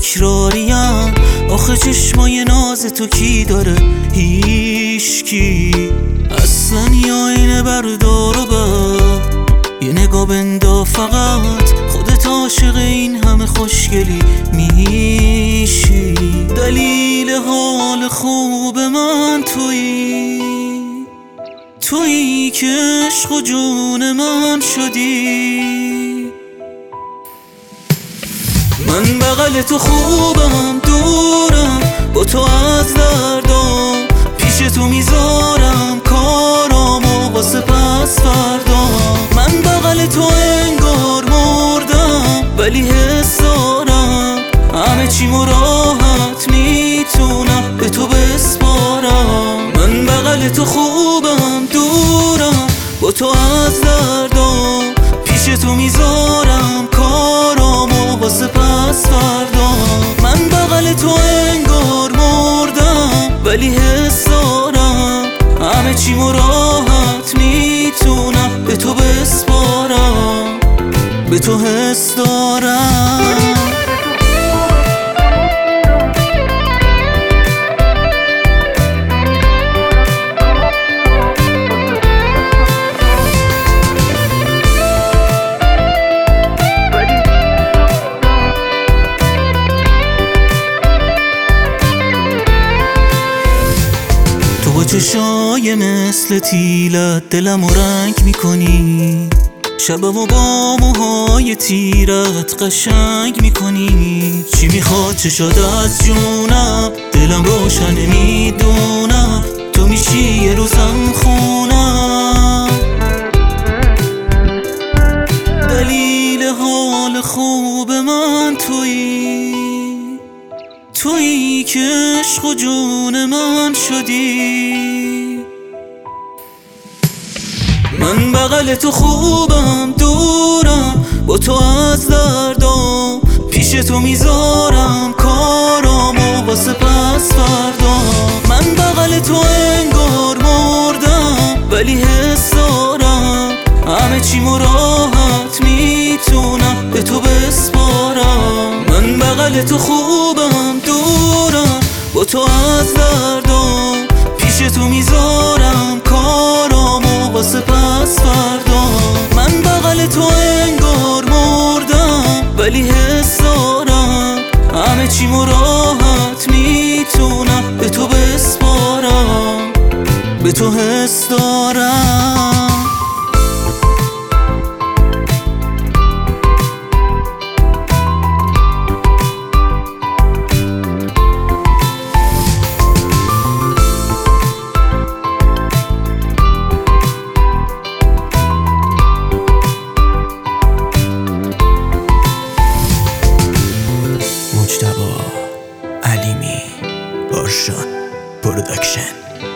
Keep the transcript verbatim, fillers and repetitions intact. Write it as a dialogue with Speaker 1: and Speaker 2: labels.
Speaker 1: تکراریم. آخه چشمای ناز تو کی داره؟ هیچکی. اصلا یا اینه بردار و بر یه نگاه بندا، فقط خودت عاشق این همه خوشگلی میشی. دلیل حال خوب من تویی، تویی که عشق و جون من شدی. من بغل تو خوبم، دورم با تو از دردام، پیش تو میذارم کارامو واسه پس فردا. من بغل تو انگار مردم ولی حس دارم، همه چیمو راحت میتونم به تو بسپارم. من بغل تو خوبم، دورم با تو از دردام، پیش تو میذارم کارامو واسه پس فردا. من بغل تو انگار مردم ولی حس دارم، همه چیمو راحت میتونم به تو بسپارم، به تو حس دارم. با چشای مثل تیلت دلم و رنگ میکنی، شبم و با موهای تیرت قشنگ میکنی. چی میخواد چشات از جونم؟ دلم روشن میدونم تو میشی یه روزم خونم. دلیل حال خوب من تویی، تویی که عشق و جون من شدی. من بغل تو خوبم، دورم با تو از دردام، پیش تو میذارم کارامو واسه پس فردا. من بغل تو انگار مردم ولی حس دارم، همه چیمو راحت میتونم به تو بسپارم. من بغل تو خوبم، دورم با تو از دردام، پیش تو میذارم کارامو واسه پس فردا. من بغل تو انگار مردم ولی حس دارم، همه چیمو راحت میتونم به تو بسپارم، به تو حس دارم.
Speaker 2: مجتبی علیمی، بارشان پروداکشن.